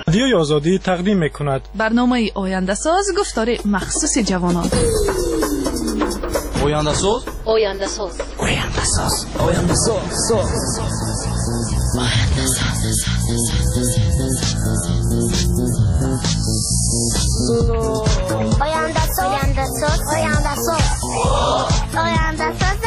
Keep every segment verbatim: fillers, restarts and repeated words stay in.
رادیوی آزادی تقدیم می‌کند. برنامه آینده ساز گفتار مخصوص جوانان. آینده ساز آینده ساز آینده ساز آینده ساز آینده ساز آینده ساز آینده ساز آینده ساز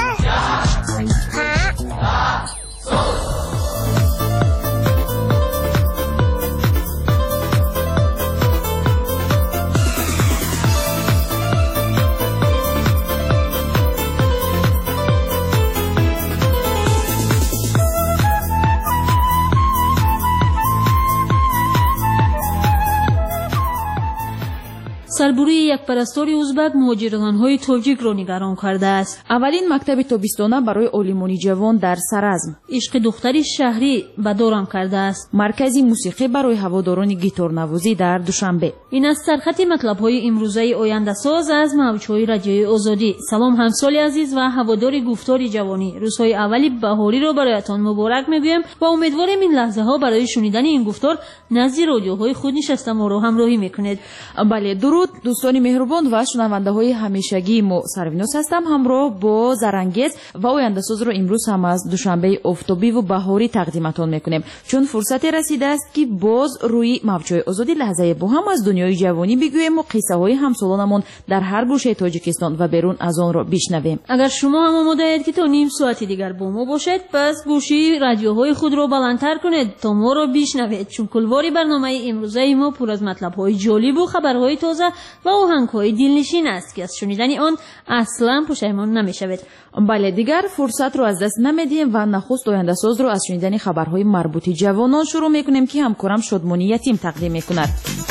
سربوری یک پرستاری ازبک مهاجران‌های تاجیک را نگران کرده است. اولین مکتب تابستانه برای عالمان جوان در سرازم. عشق دختری شهری به دورم کرده است. مرکزی موسیقی برای هواداران گیتار نوازی در دوشنبه. این است سرخط مطلب‌های امروزه آینده ساز از موج‌های رادیوی آزادی. سلام همسال عزیز و هوادار گفتار جوانی. روزهای اولی بهاری را برایتان مبارک می‌گویم و امیدواریم این لحظه‌ها برای شنیدن این گفتار نزد رادیوهای خود نشسته ما را همراهی می‌کنید. بله، درود دوستان مهربان و شنونده های همیشگی ما. سرویناس هستم همراه با زرانگیز و آینده ساز رو امروز هم از دوشنبه آفتابی و بهاری تقدیمتان میکنیم، چون فرصتی رسیده است که باز روی موج‌های آزادی لحظه با هم از دنیای جوانی بگوییم و قصه های همسالانمون در هر گوشه تاجیکستان و بیرون از آن را بشنویم. اگر شما هم آماده اید که تا نیم ساعت دیگر با ما باشید، پس گوشی رادیوهای خود را بلندتر کنید تا ما را بشنوید، چون کلواری برنامه امروزه ما پر از مطلب های جالب و خبرهای تازه و آهنگ‌های دلنشین است که از شنیدن آن اصلا پشیمان نمی‌شوید. بله، دیگر فرصت رو از دست نمیدیم و نخست آینده ساز رو از شنیدن خبرهای مربوط جوانان شروع می‌کنیم که همکارم شادمانی یتیم تقدیم می‌کند.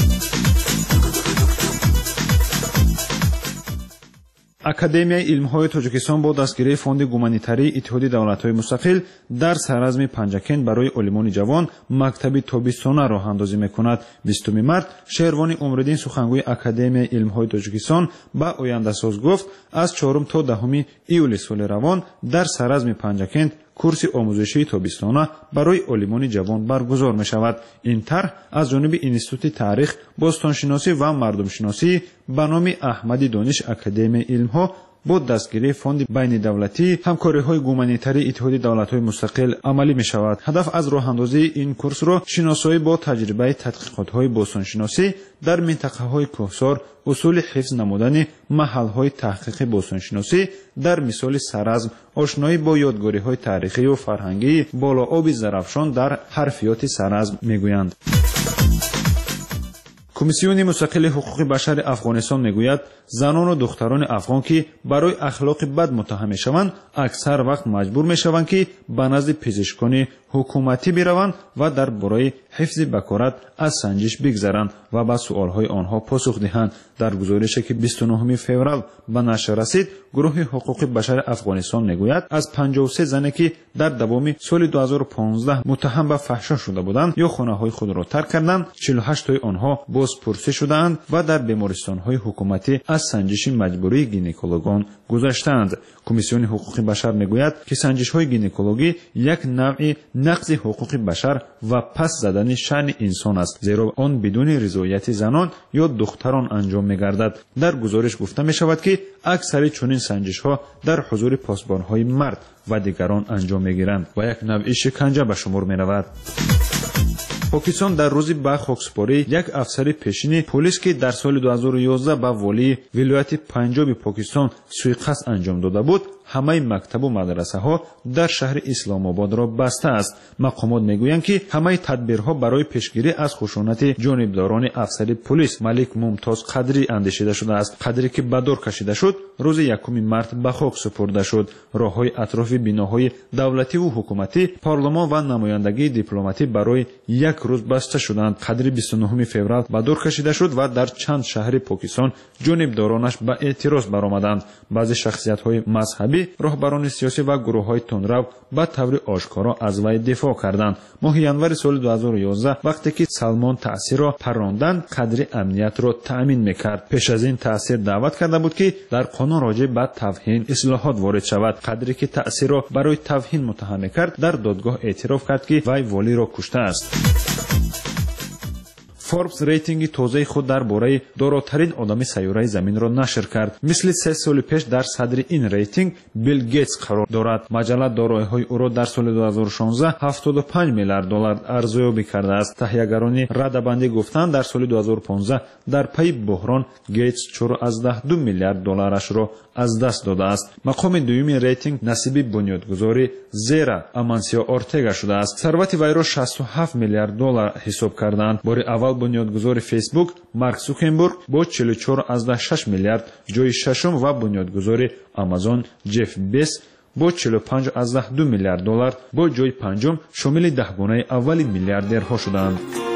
академияи илмҳои тоҷикистон бо дастгирии фонди гуманитарии иттиҳоди давлатҳои мустақил дар саразми панҷакент барои олимони ҷавон мактаби тобистона роҳандозӣ мекунад. бистуми март шервони умриддин сухангӯи академияи илмҳои тоҷикистон ба ояндасоз гуфт, аз чорум то даҳуми июли соли равон дар саразми панҷакент курси омӯзишии тобистона барои олимони ҷавон баргузор мешавад. ин тарҳ аз ҷониби институти таърих, бостоншиносӣ ва мардумшиносӣ ба номи аҳмади дониш академияи илмҳо бо дастгирии фонди байнидавлатии ҳамкориҳои гуманитарии иттиҳоди давлатҳои мустақил амалӣ мешавад. ҳадаф аз роҳандозии ин курсро шиносоӣ бо таҷрибаи тадқиқотҳои бостоншиносӣ дар минтақаҳои кӯҳсор, усули ҳифз намудани маҳалҳои таҳқиқи бостоншиносӣ дар мисоли саразм, ошноӣ бо ёдгориҳои таърихию фарҳангии болооби зарафшон дар ҳарфиёти саразм мегӯянд. комиссиони мустақили ҳуқуқи башари афғонистон мегӯяд, занону духтарони афғон ки барои ахлоқи бад муттаҳам мешаванд, аксар вақт маҷбур мешаванд ки ба назди пизишкони ҳукуматӣ бираванд ва дар бораи ҳифзи бакорат аз санҷиш бигзаранд ва ба суолҳои онҳо посух диҳанд. дар гузорише ки бисту нӯҳуми феврал ба нашр расид, гурӯҳи ҳуқуқи башари афғонистон мегӯяд, аз панҷоҳу се зане ки дар давоми соли ду ҳазору понздаҳ муттаҳам ба фаҳшо шуда буданд ё хонаҳои худро тарк карданд, чилу ҳаштои онҳо бозпурсӣ шудаанд ва дар бемористонҳои ҳукуматӣ аз санҷиши маҷбурии гинекологон гузаштаанд. комиссиони ҳуқуқи башар мегӯяд ки санҷишҳои гинекологӣ як навъи нақзи ҳуқуқи башар ва пас задани шаъни инсон аст, зеро он бидуни ризояти занон ё духтарон анҷом мегардад. дар гузориш гуфта мешавад ки аксари чунин санҷишҳо дар ҳузури посбонҳои мард ва дигарон анҷом мегиранд ва як навъи шиканҷа ба шумор меравад. покистон дар рӯзи ба хоксупорӣ як афсари пешини полис ки дар соли ду ҳазору ёздаҳ ба волии вилояти панҷоби покистон суиқасд анҷом дода буд, ҳамаи мактабу мадрасаҳо дар шаҳри исломободро бастааст. мақомот мегӯянд ки ҳамаи тадбирҳо барои пешгирӣ аз хушунати ҷонибдорони афсари полис Малик Мумтоз Қадрӣ андешида шудааст. Қадрӣ ки ба дор кашида шуд, рӯзи якуми март ба хок супурда шуд. роҳҳои атрофи биноҳои давлативу ҳукуматӣ, парлумон ва намояндагии дипломатӣ барои як рӯз баста шуданд. Қадрӣ бисту нӯҳуми феврал ба дор кашида шуд ва дар чанд шаҳри покистон ҷонибдоронаш ба эътироз баромаданд. баъзе шахсиятҳои мазҳабӣ, роҳбарони сиёсӣ ва гурӯҳҳои тунрав ба таври ошкоро аз вай дифоъ карданд. моҳи январи соли ду ҳазору ёздаҳ вақте ки Салмон Таъсирро парронданд, Қадрӣ амниятро таъмин мекард. пеш аз ин Таъсир даъват карда буд ки дар қонун роҷеъ ба тавҳин ислоҳот ворид шавад. Қадрӣ ки Таъсирро барои тавҳин муттаҳам мекард, дар додгоҳ эътироф кард ки вай волиро куштааст. فوربس рейтинги тозаи худ дар бораи доротарин одами сайёраи заминро нашр кард. мисли се соли пеш дар садри ин рейтинг Билл Гейтс қарор дорад. маҷалла дороиҳои ӯро дар соли ду ҳазору шонздаҳ ҳафтоду панҷ миллиард доллар арзуёбӣ кардааст. таҳиягарони радабандӣ гуфтанд дар соли ду ҳазору понздаҳ дар пайи буҳрон Гейтс чору аздаҳ ду миллиард долларашро аз даст додааст. мақоми дуюми рейтинг насиби бунёдгузори Зера Амансио Ортега шудааст. сарвати вайро шасту ҳафт миллиард доллар ҳисоб кардаанд. бори аввал бунёдгузори Facebook Марк Зукерберг бо чилу чору аздаҳ шаш миллиард, ҷои шашум ва бунёдгузори Amazon Ҷефф Безос бо чилу панҷ аздаҳ ду миллиард доллар бо ҷои панҷум шомили даҳгонаи аввали миллиардерҳо шуданд.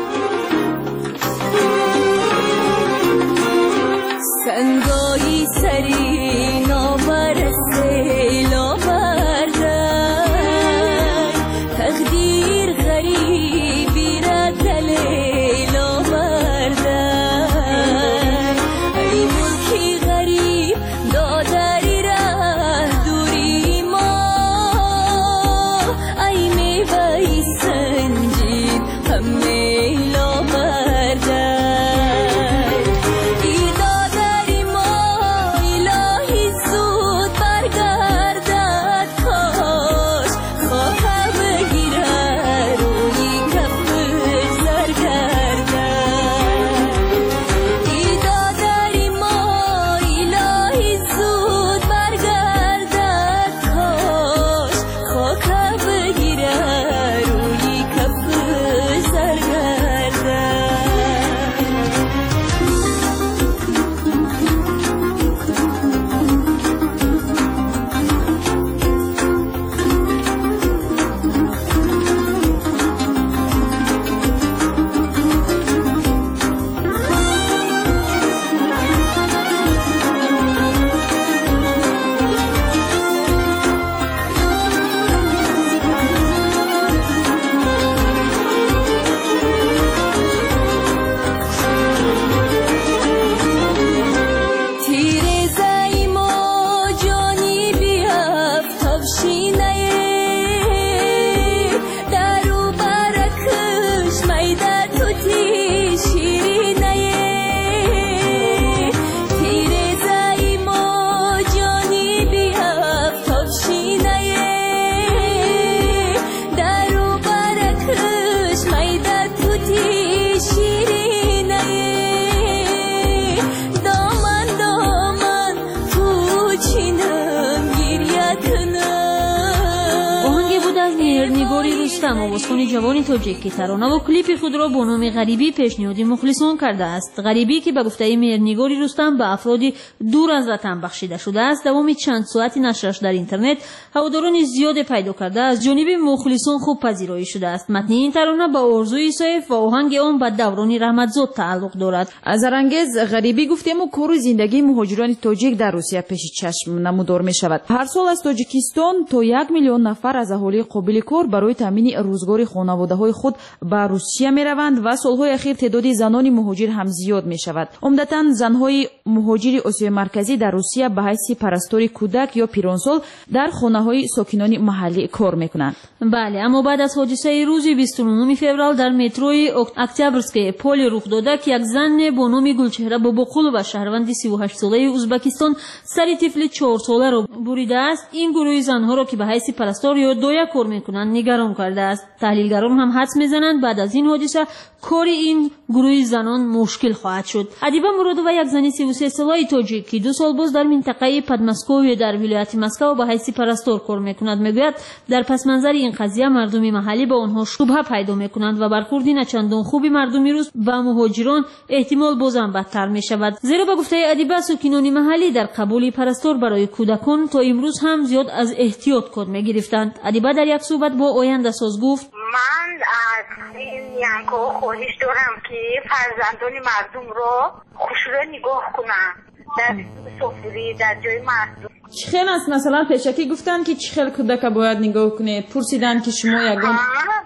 آوازخوان جوانی تاجیک که ترانه و کلیپ خود را با نام غریبی پیشنهاد مخلصان کرده است. غریبی که به گفته مهرنگاری رستم به افرادی دور از وطن بخشیده شده است، دوام چند ساعتی نشرش در اینترنت هواداران زیاد پیدا کرده از جانب مخلصان خوب پذیرایی شده است. متن این ترانه با آرزوی سیف و آهنگ آن به دوران رحمتزاد تعلق دارد. ازرانگیز غریبی گفتیم و کار زندگی مهاجران تاجیک در روسیه پیش چشم نمودار می شود. هر سال از تاجیکستان تا یک میلیون نفر از اهالی قابل کار برای تامین روزگار خانواده‌های خود به روسیه می روند و سالهای اخیر تعداد زنان مهاجر هم زیاد می شود. عمدتاً زنهای مهاجر آسیای مرکزی در روسیه به حیث پرستاری کودک یا پیرانسال در خانه‌های ساکنان محلی کار می کنند. بله، اما بعد از حادثه روز بیست و نه فوریه در متروی اکتبرسک پل رخ داده که یک زن با نام گلچهره باباقولو و شهروند سی و هشت ساله ازبکستان سر طفل چهار ساله را بریده است، این گروه زنها را که به حیث پرستار یا دایه کار میکنند نگران کرده است. تحلیلگران هم حدس میزنند بعد از این حادثه کار این گروه زنان مشکل خواهد شد. ادیبه مرادووا یک زن سی و سه ساله تاجیک که دو سال باز در منطقه پدمسکوی در ولایت مسکو به حیث پرستار کار میکند میگوید در پس منظر این قضیه مردم محلی به آنها شبهه پیدا میکنند و برخوردی نچندان خوبی مردمی روز با مهاجران احتمال بازم بدتر میشود. زیرا به گفته ادیبه ساکنان محلی در قبول پرستار برای کودکان تا امروز هم زیاد از احتیاط کار میگرفتند. ادیبه در یک صحبت با آینده ساز گفت من از این یانکو خواهش دارم که فرزندان مردم رو خوشرو نگاه کنن در سفری در جای مردم. چه خیلی است مثلا پیشکی گفتن که چه خیلی کودک باید نگاه کنید، پرسیدن که شما یگان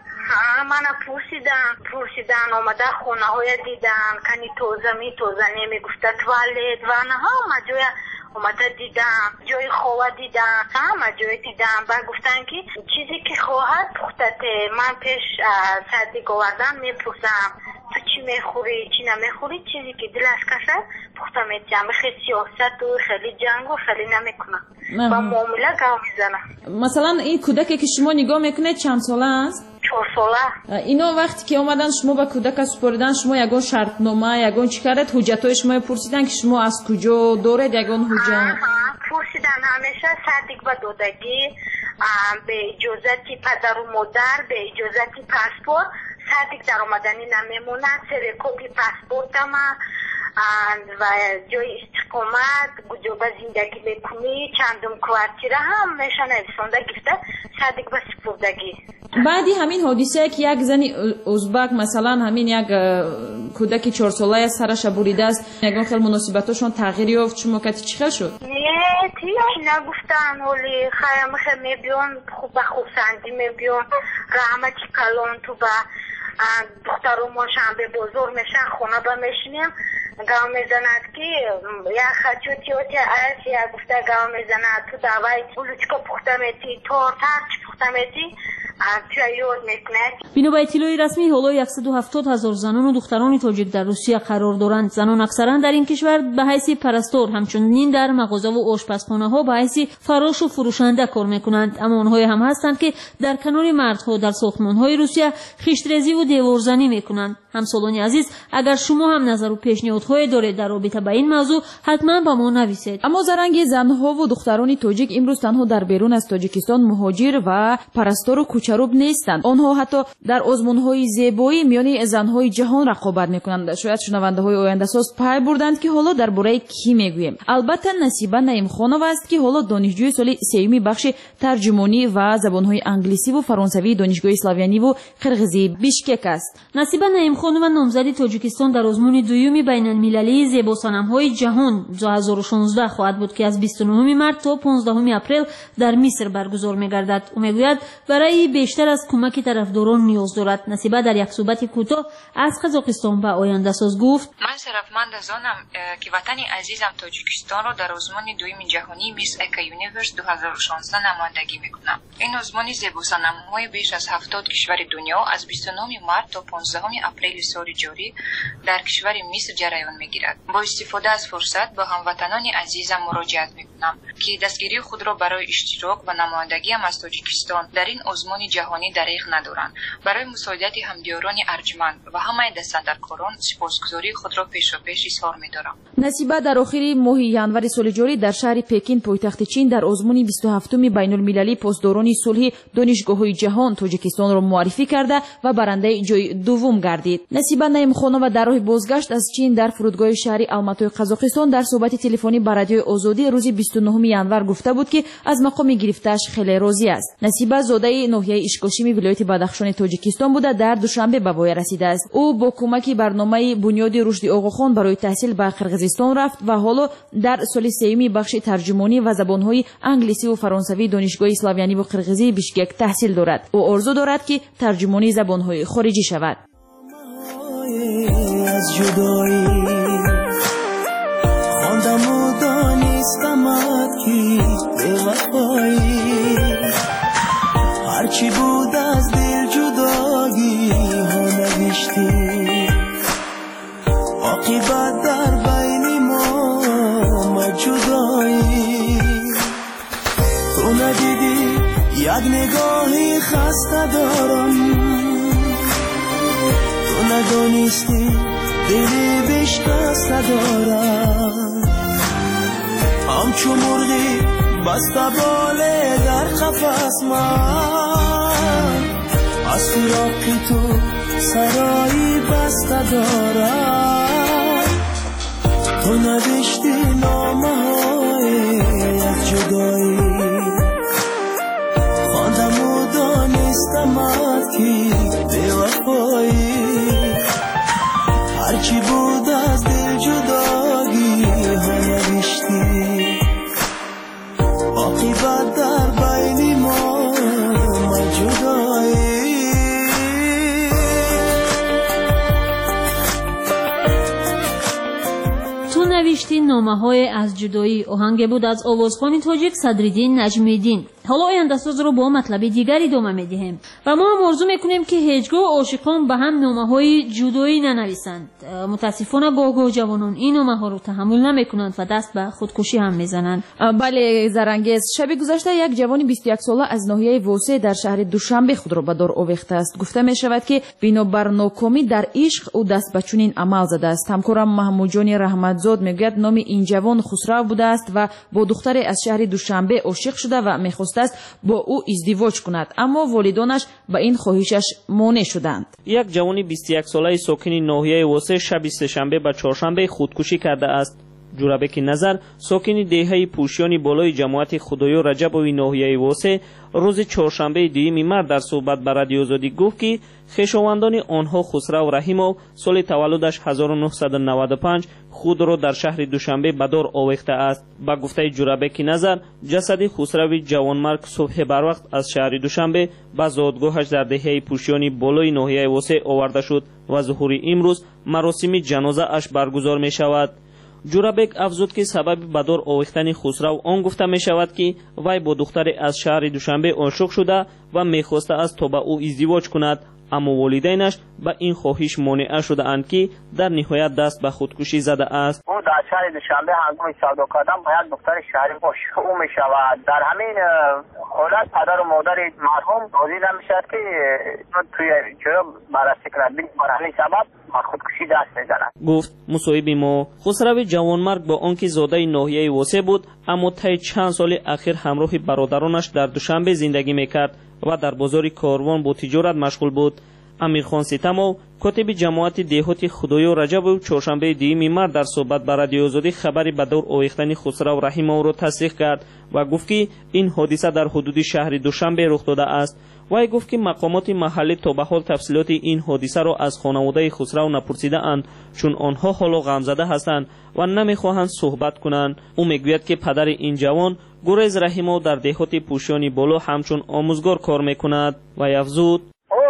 ها من پرسیدن پرسیدن آمده خونه های دیدن کنی توزه می توزه نمی گفته توالت و نه ها ما جای اومده دیدم جای خواه دیدم همه جای دیدم و گفتن که چیزی که خواهد پختته من پیش سردی گوردن میپرسم تو چی میخوری چی نمیخوری، چیزی که دلش کشد پخته میتیم. خیلی سیاست و خیلی جنگ و خیلی نمیکنه و معامله گام میزنه. مثلا این کودکی که شما نگاه میکنه چند ساله است؟ چهار ساله. اینا وقتی که اومدن شما با کودک سپردن، شما یگان شرطنامه یگان چی کردید؟ حجتای شما پرسیدن که شما از کجا دارید یگان حجت؟ پرسیدن همیشه صدیق و دودگی، به اجازتی پدر و مادر، به اجازتی پاسپورت. صدیق در آمدنی نمیمونه، سر کپی پاسپورت ما و جای استقامت، کجا به زندگی میکنی، چندم کوارتیره هم میشه نویسنده گفته صدیق به سپردگی. بعدی همین حادثه که یک زنی ازبک مثلا همین یک کودک چهار ساله سرش بریده است، یگان خیلی مناسبتاشون تغییر یافت، شما کتی چی خیل شد؟ نه تیش نگفتن، ولی خیلی خیلی میبیون خوب به خوب سندی میبیون رحمتی کلان تو به دخترماشان به بزرگ میشن خونه با میشنیم گام میزند که یا خچوتی و تیا از یا گفته گام میزند تو دوای بلوچکا پخته میتی تار ترچ پخته میتی توی یاد میکنه. بنا به اطلاع رسمی حالا صد و هفتاد هزار زنان و دختران تاجیک در روسیه قرار دارند. زنان اکثرا در این کشور به حیث پرستار، همچنین در مغازه و آشپزخانه ها به حیث فراش و فروشنده کار میکنند. اما آنها هم هستند که در کنار مردها در ساختمان های روسیه خشتریزی و دیوارزنی میکنند. همسالان عزیز، اگر شما هم نظر و پیشنهادهای دارید در رابطه با این موضوع حتما با ما نویسید. اما زرنگ زنها و دختران تاجیک امروز تنها در بیرون از تاجیکستان مهاجر و پرستار و کوچروب نیستند. آنها حتی در آزمون‌های زیبایی میان زن‌های جهان رقابت می‌کنند. شاید شنونده‌های آینده ساز پای بردند که حالا درباره کی میگوییم. البته نصیبه نعیمخانووا است که حالا دانشجوی سال سوم بخش ترجمانی و زبان‌های انگلیسی و فرانسوی دانشگاه اسلاویانی و قرغیزی بیشکک است. نصیبه نعیمخانووا نامزد تاجیکستان در آزمون دوم بین‌المللی زیباصنم‌های جهان دو هزار و شانزده خواهد بود که از بیست و نه مارس تا پانزدهم اپریل در مصر برگزار می‌گردد. او میگوید برای بیشتر از کمک طرفداران نیاز دارد. نصیبه در یک صحبت کوتاه از قزاقستان به آینده ساز گفت: من ثروتمند از آنم که وطن عزیزم تاجیکستان را در آزمون دوم جهانی میس اکا یونیورس دو هزار و شانزده نمایندگی میکنم. این آزمون زیباصنم‌های بیش از هفتاد کشور دنیا از بیست و نه مارس تا پانزدهم اپریل سال جاری در کشور مصر جریان میگیرد. با استفاده از فرصت با هموطنان عزیزم مراجعت میکنم که دستگیری خود را برای اشتراک و نمایندگی از تاجیکستان در این آزمون جهانی دریغ ندارند. برای مساعدت همدیاران ارجمند و همه دستاندرکاران سپاسگزاری خود را پیشاپیش اظهار می‌دارم. نصیبه در آخر ماه ینور سال جاری در شهر پکین پایتخت چین در آزمون بیست و هفتم بین‌المللی پاسداران صلح دانشگاه‌های جهان تاجیکستان را معرفی کرده و برنده جای دوم گردید. نصیبه نعیمخانووا در راه بازگشت از چین در فرودگاه شهری الماتای قزاقستان در صحبت تلفنی با رادیو آزادی روز بیست و نه ینور گفته بود که از مقام گرفتش خیلی راضی است. نصیبه زاده ناحیه اشکاشیمی ولایت بدخشان تاجیکستان بوده در دوشنبه به وای رسیده است. او با کمک برنامه بنیاد رشد آقاخان برای تحصیل به قرغیزستان رفت و حالا در سال سوم بخش ترجمانی و زبان‌های انگلیسی و فرانسوی دانشگاه اسلاویانی و قرغیزی بیشکک تحصیل دارد. او آرزو دارد که ترجمانی زبان‌های خارجی شود. از جدایی خواندم و دانستمت که به وفایی هرچی بود از دل جدایی ها نوشتی عاقبت در بین ما ما جدایی تو ندیدی یک نگاهی خسته دارم تو ندانستی دلی بشکسته دارم همچو مرغی بسته باله در قفس من از فراق تو سرایی بسته دارم تو نوشتی نامه های از جدایی خواندم و دانستمت که به وفایی هرچی بود از دل جدایی ها نوشتی عاقبت در بین ما ما جدایی. تو نوشتی نامه‌های از جدایی. آهنگ بود از آوازخوان تاجیک صدرالدین نجمی‌دین. حالا آینده ساز رو با مطلب دیگری ادامه میدیم و ما هم آرزو میکنیم که هیچگاه عاشقان به هم نامه‌های جدایی ننویسند. متاسفانه گاه جوانان این نامه‌ها رو تحمل نمیکنند و دست به خودکشی هم میزنند. بله زرنگز، شب گذشته یک جوان بیست و یک ساله از ناحیه واسع در شهر دوشنبه خود را به دار آویخته است. گفته می شود که بنابر ناکامی در عشق او دست به چنین عمل زده است. همکارم محمود جان رحمتزاد میگوید نام این جوان خسرو بوده است و با دختری از شهر دوشنبه عاشق شده و میخواسته است با او ازدواج کند، اما والدانش به این خواهشش مانع شدند. یک جوان بیست و یک ساله ساکن ناحیه واسع شب سه‌شنبه به چهارشنبه خودکشی کرده است. جورابک نظر ساکن دهه پوشیانی بالای جماعت خدایو رجبوی ناحیه واسع روز چهارشنبه دوم مارس در صحبت با رادیو آزادی گفت که خویشاوندان آنها خسرو رحیمov سال تولدش هزار و نهصد و نود و پنج خود را در شهر دوشنبه به دار آویخته است. با گفته جورابک نظر جسد خسرو جوانمرگ صبح بروقت از شهر دوشنبه به زادگاهش در دهه پوشیانی بالای ناحیه واسع آورده شد و ظهر امروز مراسم جنازه اش برگزار می شود. جورابک افزود که سبب به دار آویختن خسرو آن گفته می شود که وی با دختری از شهر دوشنبه عاشق شده و میخواسته است تا با او ازدواج کند، اما والدینش به این خواهش مانع شده اند که در نهایت دست به خودکشی زده است. او در شهر دوشنبه هنگام سودا کردن با یک دختر شهری عاشق او می شود. در همین حالت پدر و مادر مرحوم راضی نمیشد که توی جرم بررسی کند، بر همین سبب خودکشی دست میزند. گفت مصاحب ما خسرو جوانمرگ با آنکه زاده ناحیه واسع بود اما طی چند سال اخیر همراه برادرانش در دوشنبه زندگی میکرد و در بازار کاروان با تجارت مشغول بود. امیرخان ستمov کاتب جماعت دهات خدایو رجبوی چهارشنبه دوم مارس در صحبت با رادیو آزادی خبری به دور آویختن خسرو رحیمov را تصدیق کرد و گفت که این حادثه در حدود شهر دوشنبه رخ داده است. وی گفت که مقامات محلی تا به حال تفصیلات این حادثه را از خانواده خسرو نپرسیده اند، چون آنها حالا غمزده هستند و نمیخواهند صحبت کنند. او میگوید که پدر این جوان گریز رحیمov در دهات پوشیانی بالا همچون آموزگار کار میکند و افزود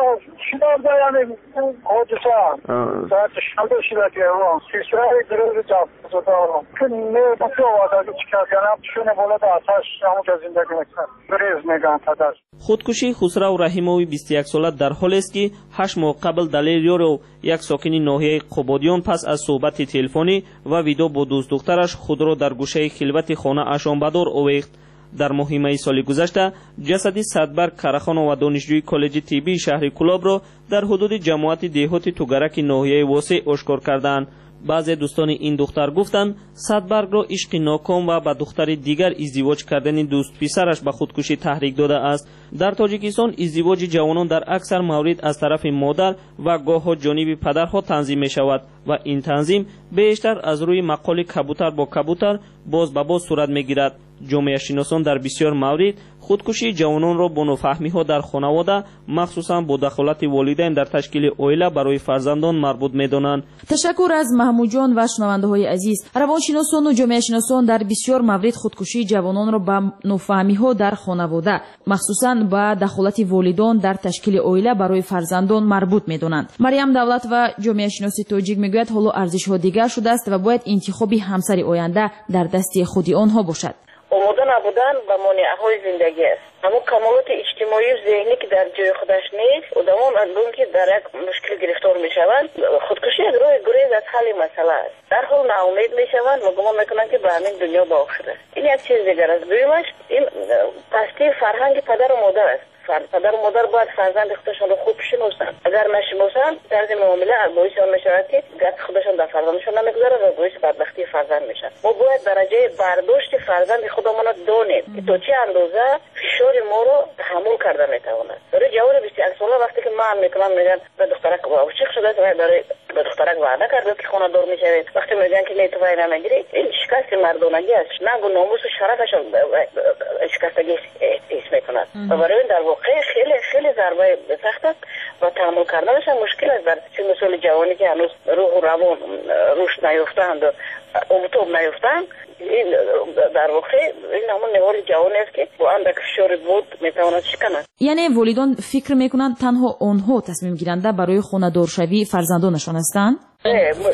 چیکار دارم اون حادثه ساعت شنبه شده که اون سیسترهای دروز جفت دارم که نه بطور وادازی چیکار کنم شونه بالا دا آتش همونجا زندگی میکنم گریز میگن پدر. خودکشی خسرو رحیمov بیست و یک ساله در حال است که هشت ماه قبل دلیل یارو یک ساکن ناحیه قبادیان پس از صحبت تلفنی و ویدیو با دوست دخترش خود را در گوشه خلوت خانه اشان به دار آویخت. در ماه می سال گذشته جسد صدبرگ کارخانه و دانشجوی کالج طبی شهر کلاب را در حدود جماعت دهات توگرک ناحیه واسع آشکار کردند. بعضی دوستان این دختر گفتند صدبرگ را عشق ناکام و با دختر دیگر ازدواج کردن دوست پسرش به خودکشی تحریک داده است. در تاجیکستان ازدواج جوانان در اکثر موارد از طرف مادر و گاه‌ها جانب پدرها تنظیم می شود و این تنظیم بیشتر از روی مقال کبوتر با کبوتر باز به باز صورت می گیرد. جامعه شناسان در بسیار موارد خودکشی جوانان را با نافهمی ها در خانواده مخصوصا با دخالت والدین در تشکیل عائله برای فرزندان مربوط می دانند. تشکر از محمود جان و شنونده های عزیز. روانشناسان و جامعه شناسان در بسیار موارد خودکشی جوانان را با نافهمی ها در خانواده مخصوصا با دخالت والدین در تشکیل عائله برای فرزندان مربوط می دانند. مریم دولت و جامعه شناسی تاجیک میگوید حالا ارزش ها دیگر شده است و باید انتخاب همسر آینده در دست خود آنها باشد. آماده نبودن به مانعهای زندگی است. همون کمالات اجتماعی و ذهنی که در جای خودش نیست، آدمان از اون که در یک مشکل گرفتار میشوند، خودکشی یک راه گریز از حل مسئله است. در حال ناامید میشوند و گمان میکنند که به همین دنیا باقی است. این یک چیز دیگر است. دومش این پستی فرهنگ پدر و مادر است. پدر و مادر باید فرزند خودشان رو خوب بشناسند. اگر نشناسند طرز معامله باعث آن میشود که گپ خودشان در فرزندشان نمیگذاره و باعث بدبختی فرزند میشن. ما باید درجه برداشت فرزند خودمان را دانیم که تا چه اندازه فشار ما رو تحمل کرده میتواند. برای جوان بیست و یک ساله وقتی که من میکنم میگن به دخترک عاشق شده و برای به دخترک وعده کرده که خانه دار میشوید، وقتی میگن که نه تو وای نمیگیری، این شکست مردانگی است. نه گو ناموس و شرفشان شکستگی حس میکند و برای در واقع خیلی خیلی ضربه سخت است و تحمل کردنش هم مشکل است. برای چه مثال جوانی که هنوز روح و روان رشد نیافتند و اوتوب نیافتند، این در واقع این همون نوار جوانی است که با اندک فشار بود میتواند شکند. یعنی والدان فکر میکنند تنها آنها تصمیم گیرنده برای خانه دارشوی فرزندانشان هستند؟ نه، در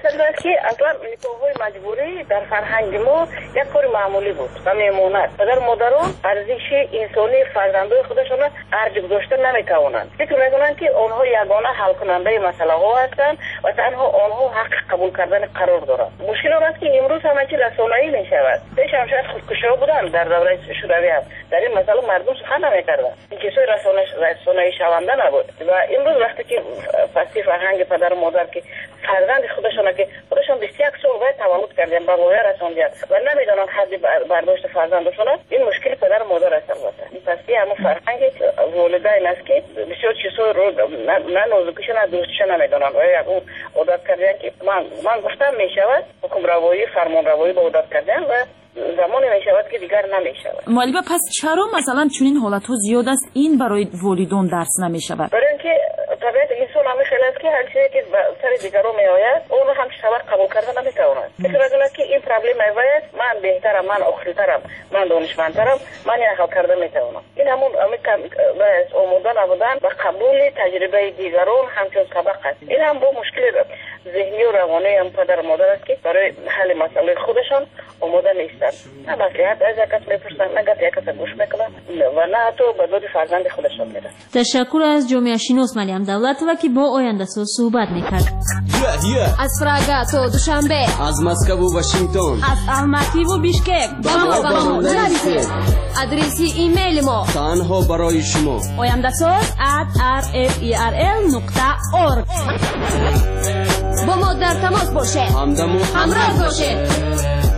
مسئله است که اصلا نکاح‌های مجبوری در فرهنگ ما یک کار معمولی بود و میموند. پدر مادران ارزش انسانی فرزندان خودشون ارج گذاشته نمیتوانند. فکر میکنند که آنها یگانه حل کننده مسئله ها هستند و تنها آنها حق قبول کردن قرار دارند. مشکل آن است که امروز همه چیز رسانه‌ای می شود. پیش هم شاید خودکشی‌ها بودن در دوره شوروی هم. در این مسئله مردم سخن نمی‌کردند. این چیزای رسانه رسانه‌ای شونده نبود. و امروز وقتی که پسی فرهنگ پدر و مادر که فرزند خودشون که خودشون بیست و یک سال باید تولد کردن با واقعا رساندن و نمیدونن حد برداشت فرزندشون این مشکل پدر و مادر است. البته این پسی همون فرهنگ والدین است که بسیار چیزا رو نه نازکیش نه دوستش نمیدونن و اون عادت کردن که من من گفتم میشود حکم روایی فرمان روایی با عادت کردن و زمانی میشود که دیگر نمیشود. معلم پس چرا مثلا چنین حالت‌ها زیاد است این برای والیدان درس نمیشود؟ برای اینکه طبیعت انسان همه خیلی است که هر چیزی که سر دیگران میآید اون هم سبق قبول کردن نمیتواند. فکر می‌کند که این پرابلم میآید من بهترم من آخرترم من دانشمندترم من این حل کردن میتوانم. این همون همین باید آموزان نبودن و قبول تجربه دیگران همچون سبق است. این هم با مشکل ذهنی و روانی هم پدر و مادر است که برای حل مسئله خودشان آماده نیستند. نه مصلحت از یک کس میپرسن نه یک کس گوش میکنن و نه حتی به داد فرزند خودشان میرن. تشکر از جامعه شناس مریم دولت و که با آینده ساز صحبت میکرد. از پراگا تا دوشنبه، از مسکو و واشنگتن، از الماتی و بیشکک با ما با ما نرسید. آدرسی ایمیل ما تنها برای شما آینده ساز at r f e r l نقطه org. با ما در تماس باشه، همدم و همراه باشه.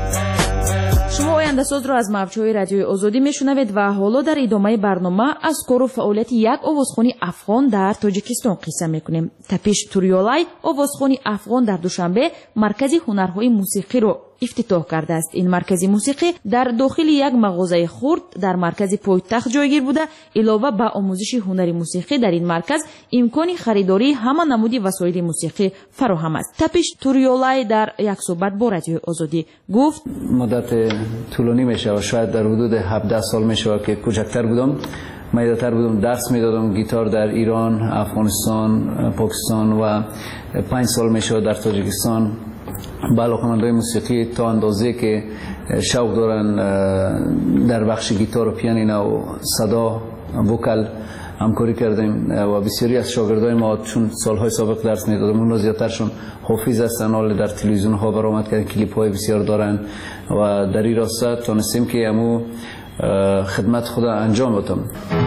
شما آینده ساز را از موجهای رادیوی آزادی میشنوید و حالا در ادامه برنامه از کار و فعالیت یک آوازخوانی افغان در تاجیکستان قصه میکنیم. تپیش توریولای آوازخوانی افغان در دوشنبه مرکز هنرهای موسیقی رو افتتاح کرده است. این مرکز موسیقی در داخل یک مغازه خرد در مرکز پایتخت جایگیر بوده. علاوه به آموزش هنری موسیقی در این مرکز امکان خریداری همه نمودی وسایل موسیقی فراهم است. تپیش توریولای در یک صحبت با رادیو آزادی گفت مدت طولانی میشه و شاید در حدود هفده سال میشه که کوچکتر بودم، میداتر بودم، درس میدادم گیتار در ایران، افغانستان، پاکستان و پنج سال میشه در تاجیکستان با علاقه‌مندان موسیقی تا اندازه که شوق دارن در بخش گیتار و پیانینو و صدا وکل همکاری کردیم و بسیاری از شاگردای ما چون سالهای سابق درس میدادم اون زیادترشون حافظ هستن، حال در تلویزیون ها برآمد کردن، کلیپ های بسیار دارن و در این راسته تونستیم که همو خدمت خدا انجام بدم.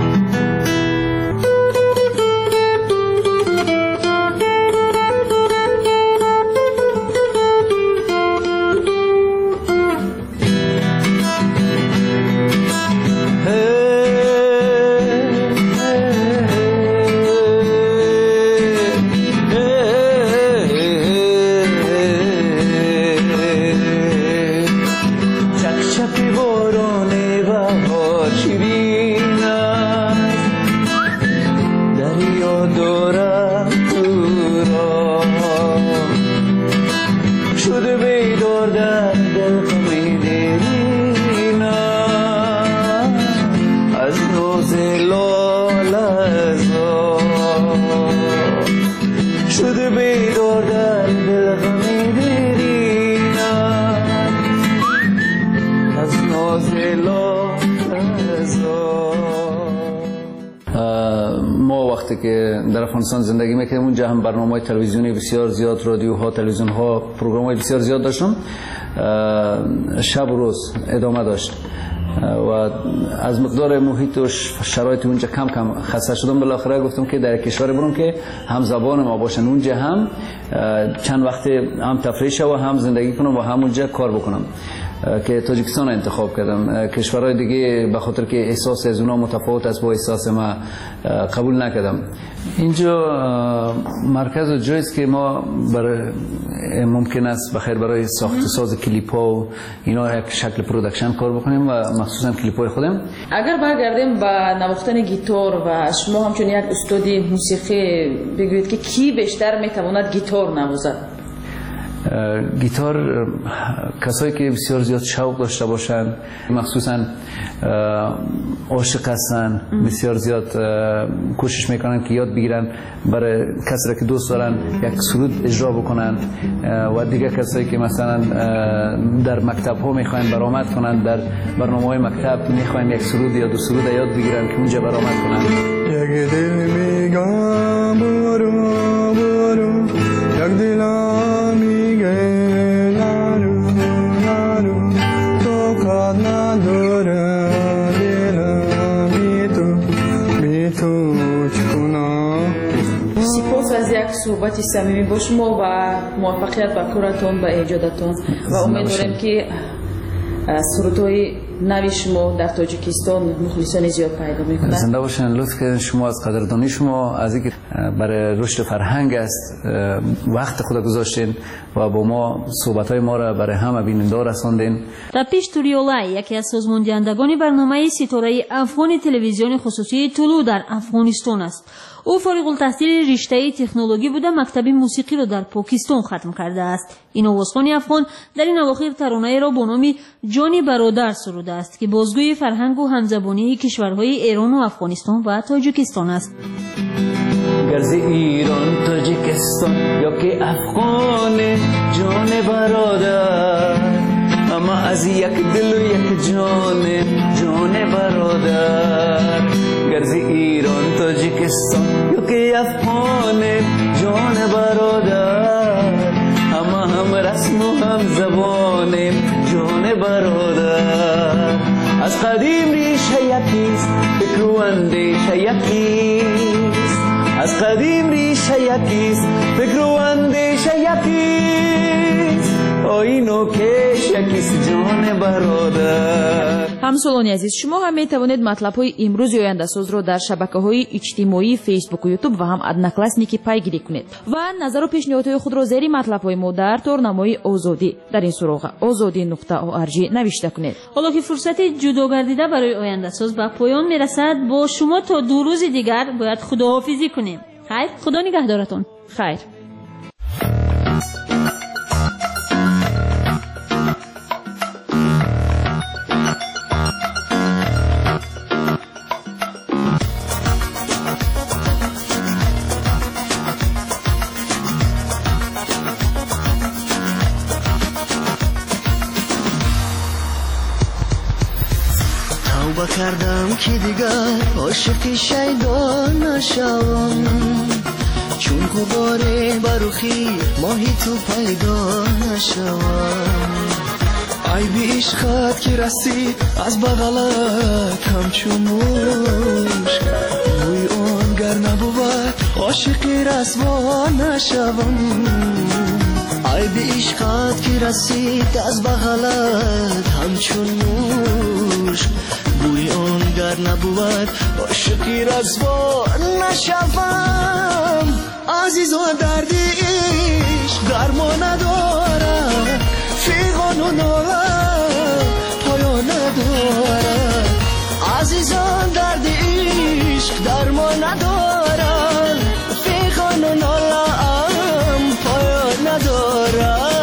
که در افغانستان زندگی میکردم اونجا هم برنامه‌های تلویزیونی بسیار زیاد، رادیوها، تلویزیون‌ها، پروگرام‌های بسیار زیاد داشتم، شب و روز ادامه داشت و از مقدار محیط و شرایط اونجا کم کم خسته شدم. بالاخره گفتم که در کشور برم که هم زبان ما باشن، اونجا هم چند وقت هم تفریح شو و هم زندگی کنم و هم اونجا کار بکنم که تاجیکستان انتخاب کردم. کشورهای دیگه به خاطر که احساس از اونا متفاوت است با احساس ما قبول نکردم. اینجا مرکز و جایی است که ما برای ممکن است بخیر برای ساخت ساز کلیپ ها و اینا یک شکل پروداکشن کار بکنیم و مخصوصا کلیپ های خودم. اگر برگردیم به نواختن گیتار و شما همچون یک استادی موسیقی بگویید که کی بیشتر میتواند گیتار نوازد؟ گیتار کسایی که بسیار زیاد شوق داشته باشند، مخصوصا عاشق هستن، بسیار زیاد کوشش میکنن که یاد بگیرن، برای کسایی که دوست دارن یک سرود اجرا بکنن و دیگه کسایی که مثلا در مکتب ها میخواین برآمد کنن، در برنامه های مکتب میخواین یک سرود یا دو سرود یاد بگیرن که اونجا برآمد کنن. یک دل میگم برو برو، یک دلم میگه نرو نرو، تو کار نداره دلم بی تو بی تو چکنم. سپاس از یک صحبت صمیمی با شما و موفقیت به کارتون، به ایجادتون و امیدواریم که سرودهای نوی شما در تاجیکستان مخلصان زیاد پیدا میکنه. زنده باشین. لطف کردین شما از قدردانی شما از اینکه برای رشد فرهنگ است وقت خود گذاشتین و با ما صحبت‌های ما را برای همه بیننده رساندین. رپیش توریولای یکی از سازماندهندگان برنامه ستاره افغان تلویزیون خصوصی طلوع در افغانستان است. او فارغ التحصیل رشته تکنولوژی بوده، مکتب موسیقی را در پاکستان ختم کرده است. این آوازخوان افغان در این اواخر ترانه‌ای را با نام جانی برادر سروده است که بازگوی فرهنگ و همزبانی کشورهای ایران و افغانستان و تاجیکستان است. گرز ایران تاجیکستان یا که افغان جان برادر، اما از یک دل و یک جان جان برادر. گرز ایران تاجیکستان یا که افغان جان برادر، اما هم رسم و هم زبان جان برادر. از قدیم ریشه یکیست، فکر و اندیشه یکیست. از قدیم ریشه یکیست، فکر و اندیشه یکیست. آیین و کش یکیست جان برادر. همسالانی عزیز، شما هم می توانید مطلب های امروز آینده ساز را در شبکه های اجتماعی فیسبوک و یوتیوب و هم ادنکلاسنیکی پیگیری کنید و نظر و پیشنهادهای خود را زیر مطلب های ما در تورنمای آزادی در این سراغ آزادی نقطه او ار جی نوشته کنید. حالا که فرصت جدا گردیده برای آینده ساز به پایان می رسد، با شما تا دو روز دیگر باید خداحافظی کنیم. خیر، خدا نگهدارتون. خیر. توبه کردم که دیگر عاشق شیدا نشوم، چون غباره برخی ماهی تو پیدا نشوم. ای بی عشقت که رسید از بغلت همچون مشک، بوی آن گر نبود عاشق رسوا نشوم. ای بی عشقت که رسید از بغلت همچون مشک، بوی آن گر نبود عاشقی رسوا نشوم. عزیزا درد عشق درمان ندارد، فیغان و ناله پایان ندارد. عزیزا درد عشق درمان ندارد، فیغان و ناله پایان ندارد.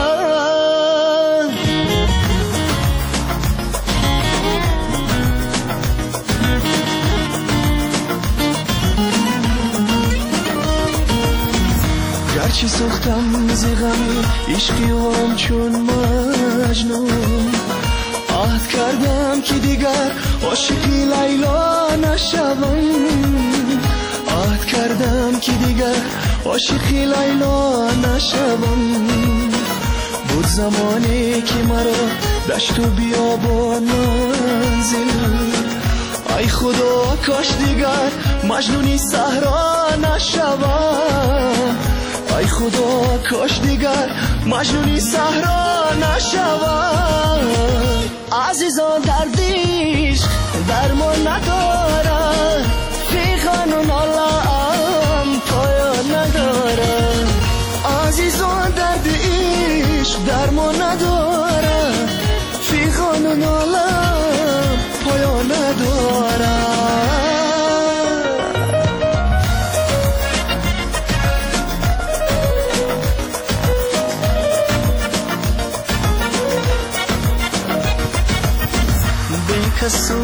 گرچه سختم ز غم عشقی هم چون مجنون، عهد کردم که دیگر عاشقی لیلا نشوم. عهد کردم که دیگر عاشقی لیلا نشوم. بود زمانی که مرا دشت و بیابان منزل، ای خدا کاش دیگر مجنونی صحرا نشوم. ای خدا کاش دیگر مجنونی صحرا نشوم. عزیزان درد عشق درمان ندارد، فیغان و ناله‌ام پایان ندارد. عزیزان درد عشق درمان ندارد، فیغان و ناله‌ام پایان ندارد.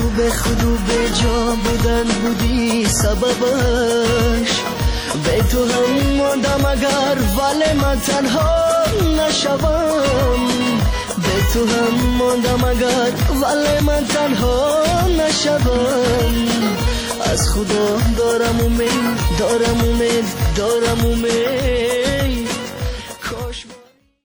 به خود و به جا بودن بودی سببش. به تو هم ماندم اگر ولی من تنها نشوم. به تو هم ماندم اگر ولی من تنها نشوم. از خدا دارم امید، دارم امید، دارم امید.